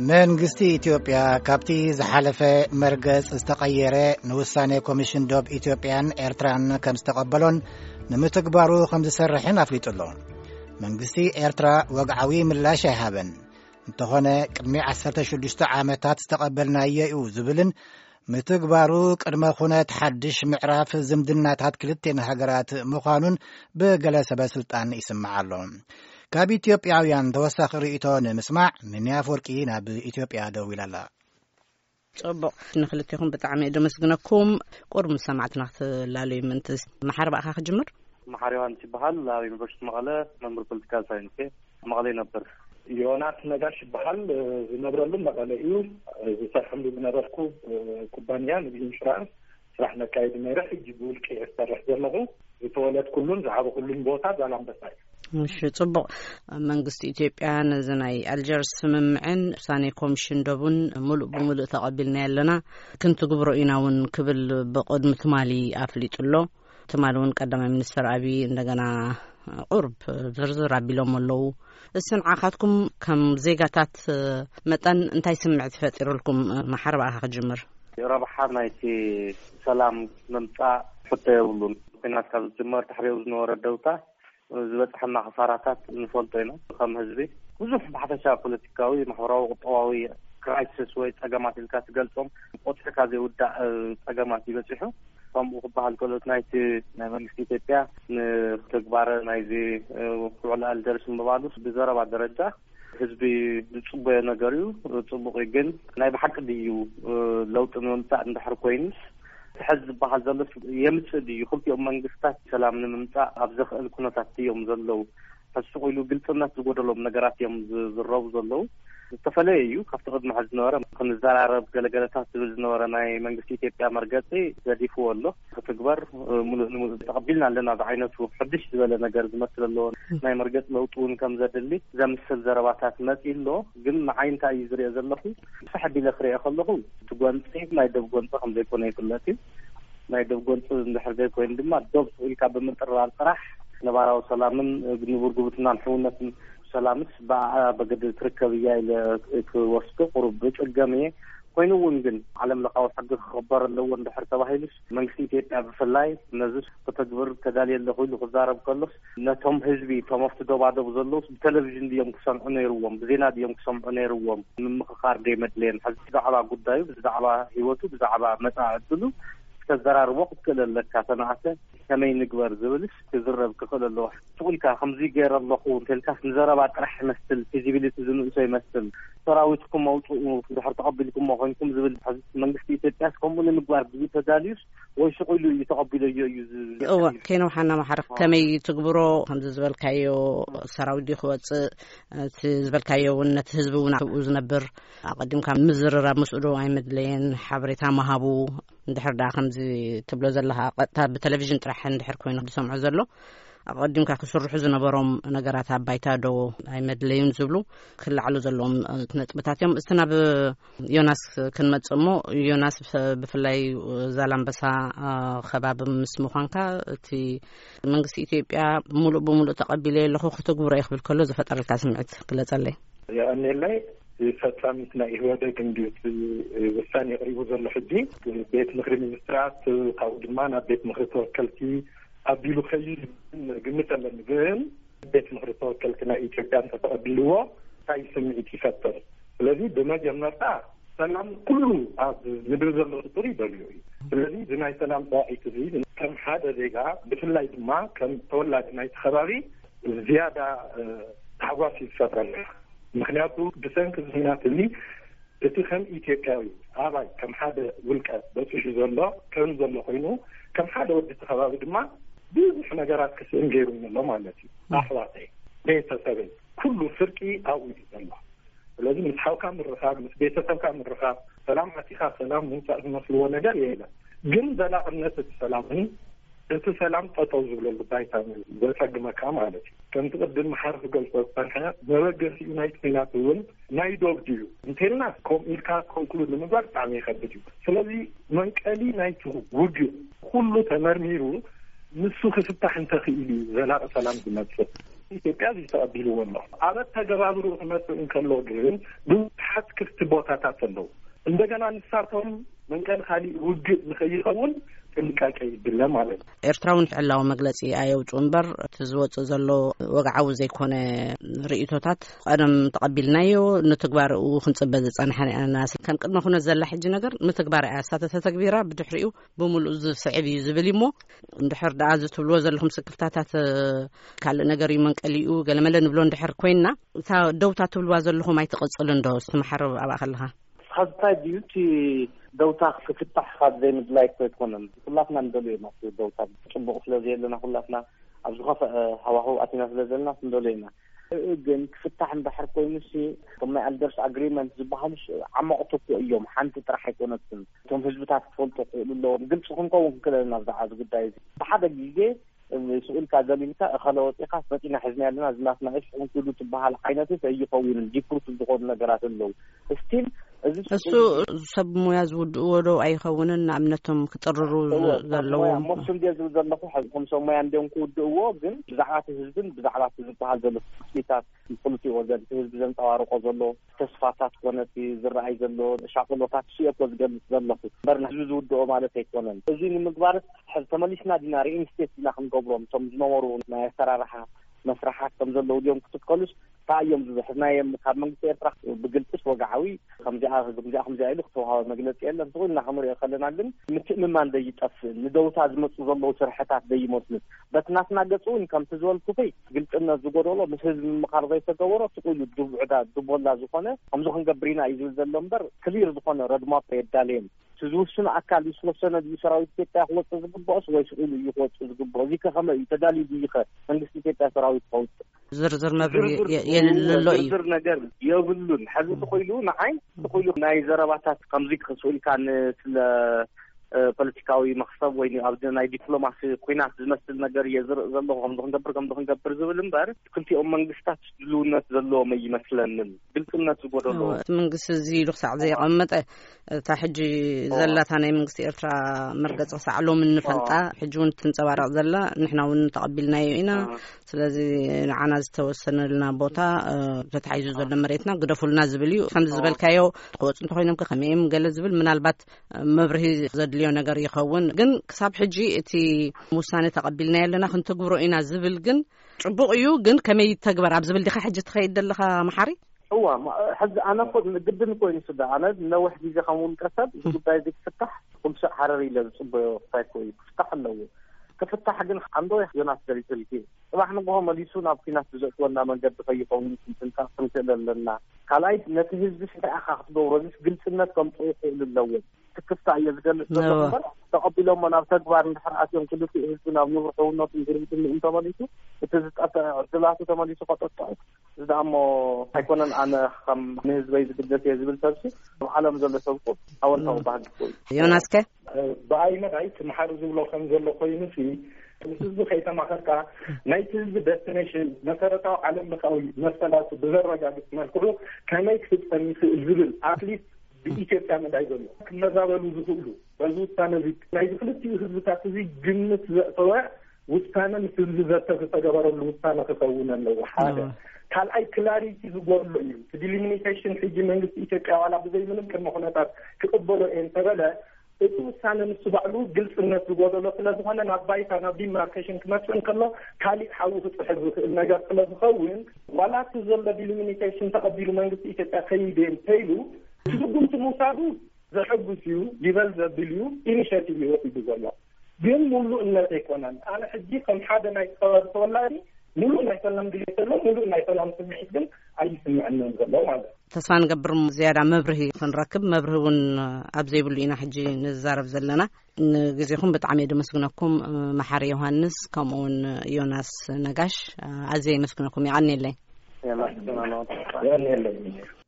መንግስቲ ኢትዮጵያ ካብቲ ዝሓለፈ መርገጽ ዝተቀየረ ንውሳኔ ኮሚሽን ዶብ ኢትዮጵያን ኤርትራን ከም ዝተቀበሎን ንምትግባሩ ከም ዝሰርሕን አፍሊጡሎ መንግስቲ ኤርትራ ወግዓዊ ምላሽ አይሃበን እንተኾነ ቅድሚ 16 ዓመታት ዝተቀበልናየ እዩ ዝብልን ምትግባሩ ቅድመ ኩነት ሓድሽ ምዕራፍ ዝምድናታት ክልቴን ሃገራት ምዃኑን በገለ ሰበስልጣን ይስምዓሎ ካብ ኢትዮጵያውያን ተወሳኺ ርእይቶ ንምስማዕ ምንያፈወርቂ ናብ ኢትዮጵያ ደው ኢላላ ጽቡቕ ንኽልቴኹም ብጣዕሚ ደመስግነኩም ቁርብ ሰማዕትና ክትላለዩ ምንት ማሕረባኻ ክጅምር ማሕረባን ሲበሃል ኣብ ዩኒቨርሲቲ መቐለ መምህር ፖለቲካል ሳይንስ መቐለ ነበር ዮናስ ነጋሽ ይበሃል ዝነብረሉ መቐለ እዩ ዝሰርሐሉ ዝነበርኩ ኩባንያ ንግዲ ኢንሹራንስ ስራሕ ነካይድ ነይረ ሕጂ ብውልቂ ዝሰርሕ ዘለኹ ዝተወለድ ኩሉን ዝዓበ ኩሉን ቦታ ዛላምበሳ እሺ ጽቡቕ መንግስቲ ኢትዮጵያ ነዝናይ አልጀርስ ስምምዕን ውሳኔ ኮሚሽን ዶቡን ሙሉእ ብሙሉእ ተቐቢልና ያለና ክንትግብሮ ኢና እውን ክብል በቅድሚ ትማሊ አፍሊጡሎ ትማሊ እውን ቀዳማይ ሚኒስትር አብይ እንደገና ቁርብ ዝርዝር አቢሎም ኣለዉ እስንዓኻትኩም ከም ዜጋታት መጠን እንታይ ስምዕት ፈጢሩልኩም ማሕረባኻ ክጅምር ረብሓ ናይቲ ሰላም መምጻእ ሕቶ የብሉን ኩናት ካብ ዝጅመር ተሕሪኡ ዝነበረ ደውታ ዝበፅሐና خسارات ንፈልጦ ኢና ከም ህዝቢ ብዙሕ ብሓፈሻ ፖለቲካዊ ማሕበራዊ ቁጠባዊ ክራይሲስ ወይ ፀገማት ኢልካ ትገልጾም ቆጥሕካ ዘይውዳእ ፀገማት ይበፅሑ ከምኡ ክበሃል ከሎት ናይ መንግስቲ ኢትዮጵያ ንተግባር ናይዚ ውዕል አልጀርስ ምባሉስ ብዘረባ ደረጃ ህዝቢ ዝፅበዮ ነገር እዩ ፅቡቅ ግን ናይ ብሓቂ ድዩ ለውጥ ንምምፃእ እንድሕር ኮይኑስ ሕዝብ በሃል ዘሎ የምጽእ ድዩ ክልቲኦም መንግስታት ሰላም ንምምጻእ ኣብ ዝኽእል ኩነታት እዮም ዘለዉ ተስፋ ኢሉ ግልጽነት ዝጎደሎም ነገራት እዮም ዝረቡ ዘለዉ ዝተፈለየ እዩ ካብቲ ቅድሚ ሕዚ ዝነበረ ክንዘራረብ ገለገለታት ዝብል ዝነበረ ናይ መንግስቲ ኢትዮጵያ መርገጺ ዘዲፍዎ ኣሎ ክትግበር ሙሉእ ተቐቢልና ኣለና ብዓይነቱ ሕድሽ ዝበለ ነገር ዝመስል ኣለዎ ናይ መርገጽ ለውጥ እውን ከም ዘድሊ ዘምስል ዘረባታት መጺሎ ግን ንዓይንታ እዩ ዝሪኦ ዘለኹ ብሓቢለ ክሪኦ ከለኹ ትጓንፂ ናይ ደብ ጎንፂ ከም ዘይኮነ ይፍለጥ እዩ ናይ ደብ ጎንፂ እንድሕር ዘይኮይኑ ድማ ዶብ ኢልካ ብምጥራር ጥራሕ ነባራዊ ሰላምን ንቡርጉብትናን ሕውነትን ሰላምስ በግድ ትርከብ እያ ኢለ ክወስዶ ቁሩብ ብጭገመየ ኮይኑ እውን ግን ዓለም ለኻዊ ሕጊ ክኽበር ኣለዎ እንድሕር ተባሂሉስ መንግስቲ ኢትዮጵያ ብፍላይ ነዚ ክትግብር ተዳልየ ኣለኹ ኢሉ ክዛረብ ከሎስ ነቶም ህዝቢ ቶም ኣብቲ ደባደቡ ዘለውስ ብቴሌቭዥን ድዮም ክሰምዑ ነይርዎም ብዜና ድዮም ክሰምዑ ነይርዎም ንምክኻር ደይመድልየን ሕዚ ብዛዕባ ጉዳዩ ብዛዕባ ሂወቱ ብዛዕባ መጻኢ ዕድሉ ተዘራርቦ ክትከለለካ ተናዓተ ከመይ ንግበር ዝብልስ ክዝረብ ክኽእል ኣለዎ ትቁልካ ከምዚ ገይረ ኣለኹ እንተልካስ ንዘረባ ጥራሕ መስል ፊዚቢሊቲ ዝንእሶ ይመስል ሰራዊትኩም መውፅኡ ድሕር ተቐቢልኩም ኮይንኩም ዝብል መንግስቲ ኢትዮጵያስ ከምኡ ንምግባር ብዙ ተዳልዩስ ወይ ሽቁሉ እዩ ተቐቢለዮ እዩ እወ ከይኖ ሓና ማሕረፍ ከመይ ትግብሮ ከምዚ ዝበልካዮ ሰራዊት ክወፅእ እቲ ዝበልካዮ እውን ነቲ ህዝቢ እውን ኣብኡ ዝነብር ኣቐዲምካ ምዝርራብ ምስኡዶ ኣይመድለየን ሓበሬታ መሃቡ እንድሕር ዳ ከምዚ ትብሎ ዘለኻ ቀጥታ ብቴሌቭዥን ጥራሕ እንድሕር ኮይኑ ዝሰምዑ ዘሎ ኣቐዲምካ ክስርሑ ዝነበሮም ነገራት ኣባይታ ዶ ኣይመድለዩን ዝብሉ ክላዕሉ ዘለዎም ነጥብታት እዮም እስቲ ናብ ዮናስ ክንመጽእ እሞ ዮናስ ብፍላይ ዛላምበሳ ከባቢ ምስ ምዃንካ እቲ መንግስቲ ኢትዮጵያ ሙሉእ ብሙሉእ ተቐቢለ ኣለኹ ክትግብሮ ይኽብል ከሎ ዝፈጠረልካ ስምዒት ግለጸለይ ያኔላይ ፈጻሚት ናይ ህወደግ እንዲት ውሳኔ ቀሪቡ ዘሎ ሕጂ ቤት ምክሪ ሚኒስትራት ካብኡ ድማ ናብ ቤት ምክሪ ተወከልቲ ኣቢሉ ኸይድ ግምት ኣለኒ ግን ቤት ምክሪ ተወከልቲ ናይ ኢትዮጵያ ተቀቢልዎ እንታይ ስምዒት ይፈጥር ስለዚ ብመጀመርታ ሰላም ኩሉ ኣብ ምድሪ ዘሎ ቁጥር ይደልዩ እዩ ስለዚ ብናይ ሰላም ጣዒት እዚ ከም ሓደ ዜጋ ብፍላይ ድማ ከም ተወላዲ ናይቲ ከባቢ ዝያዳ ታሕጓስ ይፈጥረና ምክንያቱ ብሰንኪ ዝናት እዚ እቲ ከም ኢትዮጵያዊ ኣባይ ከም ሓደ ውልቀ በፅሑ ዘሎ ከም ዘሎ ኮይኑ ከም ሓደ ወዲ ከባቢ ድማ ብዙሕ ነገራት ክስእን ገይሩ ኣሎ ማለት እዩ ኣሕዋተይ ቤተሰበይ ኩሉ ፍርቂ ኣብኡ እዩ ዘሎ ስለዚ ምስ ሓውካ ምርኻብ ምስ ቤተሰብካ ምርኻብ ሰላም ኣቲኻ ሰላም ምውፃእ ዝመስልዎ ነገር የለን ግን ዘላቕነት እቲ ሰላምን እቲ ሰላም ጠጠው ዝብለሉ ባይታ ዘጸግመካ ማለት እዩ ከምቲ ቅድም ማሕረፍ ገልጾ ዝፀንሐ መበገሲ ዩናይት ኩናት እውን ናይ ዶብ ድዩ እንተልና ከምኡ ኢልካ ኮንክሉድ ንምግባር ብጣዕሚ ይከብድ እዩ ስለዚ መንቀሊ ናይቲ ውግእ ኩሉ ተመርሚሩ ንሱ ክፍታሕ እንተኽእል እዩ ዘላቒ ሰላም ዝመጽእ ኢትዮጵያ ዝተቀበሉ ወላሂ አበት ተገባብሩ ተመስን ከሎግን ብዙሓት ክፍት ቦታታት አለው እንደገና ንሳቶም መንቀል ካሊ ውግእ ንኸይኸውን ጥንቃቄ ይብለ ማለት ኤርትራውን ዕላው መግለጺ አየውጭ እንበር ትዝወጽ ዘሎ ወግዓው ዘይኮነ ርእይቶታት ቀደም ተቀቢልናዮ ንትግባር ክንጽበዝ ጸንሐና ከንቅድመ ኩነት ዘላ ሕጂ ነገር ንትግባር አያሳተ ተተግቢራ ብድሕሪኡ ብሙሉእ ዝስዕብ ዝብልሞ እንድሕር ዳኣ ዝትብልዎ ዘለኹም ስክፍታታት ካልእ ነገር ይመንቀሊኡ ገለመለ ንብሎ እንድሕር ኮይና እታ ደውታ ትብልዋ ዘለኹም ኣይትቕጽል እንዶ ዝተመሓረብ ኣብኣኸልኻ خاصة ديوتي دوتا فتح خاص زي مدلايك تكونن كلاتنا ندولينا في دوتا تطبق فلازي لنا كلاتنا ابزخف هواهو اتينا فلازلنا ندولينا ግን ክፍታሕ እንድሕር ኮይኑሲ ቶም ናይ ኣልደርስ ኣግሪመንት ዝበሃሉሽ ዓማቕቶኩ እዮም ሓንቲ ጥራሕ ኣይኮነትን እቶም ህዝብታት ክፈልጡ ክእልሎም ግልፂ ክንከውን ክለና ብዛዕባ ጉዳይ እዚ ብሓደ ግዜ سؤالك ذلك خلوت إخاف بتينا حزنا لنا زلاتنا إيش ونقولوا تبها الحينات فيقوين الجيكروت الدخول نجارات اللو استيل السو سب مياز ودو أي خونا نعمتهم كترروا ذلوا مصر دي زلوا حزهم سوما عندهم كود وابن بزعات الحزب بزعات الحزب هذا السلطات البوليسي وزاد الحزب زين توارق زلوا تصفاتات كنا في زرعي زلوا شاقلوات شيء كوز جل زلوا برنا جزء ودو ما لتيكونن زين المقبرة تمليشنا ديناري إنستيت لهم قبلهم ثم نورون ما يستراحة مسرحات كم زلوا اليوم كتقولش تايم زحنا يوم كمان تيرح بقلتش وقعوي خمسة إلى خطوها مجلس إلا تقولنا عمري خلينا نعلم متأمن ما ندي يتأثر ندوس هذا مصوصلوا شرحات دي مسلم بس ناس ناقصون كم تزول كوفي قلت إن الزجور والله مش هذ المقاربة يتجوروا تقولوا دب عداد دب ولا زخانة هم زخان قبرينا يزول زلمبر كلير زخانة رد ما بيدالين تزوجون أكل يسلسنا دي شراوي كتة هو تزوج باص ويسقول يخوض تزوج بازيك هم يتدالي ديخه عندك كتة شراوي فوت زر ما بري يللوي زر نجار يقولون حزب تقولون عين تقولون نايزر واتات كمزيك خسول كان ፖለቲካዊ መክሰብ ወይ ኣብ ናይ ዲፕሎማሲ ኩናት ዝመስል ነገር የዝር ዘሎ ከም ዝንገብር ዝብል እምበር ክልቲኦም መንግስታት ዝልውነት ዘለዎም ይመስለንን ግልጽነት ዝጎደሎ መንግስት እዚ ልኽሳዕ ዘይቀመጠ እታ ሕጂ ዘላታ ናይ መንግስቲ ኤርትራ መርገጽ ሳዕሎም እንፈልጣ ሕጂ እውን ትንጸባረቕ ዘላ ንሕና እውን ተቀቢልናዮ ኢና ስለዚ ንዓና ዝተወሰነልና ቦታ ተታሒዙ ዘሎ መሬትና ግደፉልና ዝብል እዩ ከም ዝበልካዮ ቆጽ እንተኮይኖም ከመይም ገለ ዝብል ምናልባት መብርሂ ዘድልዮ ነገር ይኸውን ግን ክሳብ ሕጂ እቲ ውሳኔ ተቀቢልና ያለና ክንተግብሮ ኢና ዝብል ግን ጽቡቕ እዩ ግን ከመይ ተግበር ኣብ ዝብል ዲኻ ሕጂ ትኸይድ ዘለኻ መሓሪ هو حد أنا قد جدا كويس ده أنا لو واحد يجي خمون كسب يبقى يدك فتح كل شيء حراري لازم فايكوي فتح لو كفتح حاجة عنده يناس دري تلقي طبعا إحنا بهم ليسونا في ناس بزاف ولا من جد في قوم تنتظر مثلا لنا كلايت نتيجة بس أخذ دورة قلت الناس كم تقول للأول تكفتح يزجل تقبلوا من أرتد وارد حرقات يوم كله في هزنا ونورقونا في غرفة من تماليسو تزت أطلعت تماليسو قطعت إذا أما هيكون أنا خم نهز ويز بدأت يزبل ترسي وعلى مزل سوق أول ما بعد كل يوناسك بعينا بعيد محارز ولا خمسة لقينا فيه مسجد خيطة مخركة نايتز بدستنيشن نصرته على مخاوي مثلا بزرجة بسمعه كما يكتب في الزبل أكيد بإيجابية من أيضاً كنا زالوا زهولو وزوجتنا ذي نايد خلتي وزوجتنا ذي جنة سواء وزوجتنا مثل زوجتنا تجارة وزوجتنا تسوون له حاجة كان أي كلاريتي زوجور له ديليمينيشن في جمال إيجابية على بزي منهم كمخناتات كقبلوا إن تبلا وزوجتنا نسبعلو جلس الناس زوجور له كنا زهنا نباي كنا ديماركيشن كنا سن كلا كالي حاول تحذف النجار كنا زخون ولا تزال ديليمينيشن تقبلوا من إيجابية خيدين تيلو تقوم تمساعدو زحبسيو ليفل زبليو إنيشاتيف يوفي بزلا بين مولو إلا تيكونان أنا حجي كم حدا نايصور صولاري مولو نايصلم ديسلو مولو نايصلم سمحيكم أي سمع أنه نزلو هذا تسفان قبر زيادة مبرهي فنركب مبرهون أبزي بلينا حجي نزارف زلنا نجزيكم بتعميد مسكنكم محار يوهانس كمون يوناس نجاش عزي مسكنكم يعني اللي يا مسكنا يعني اللي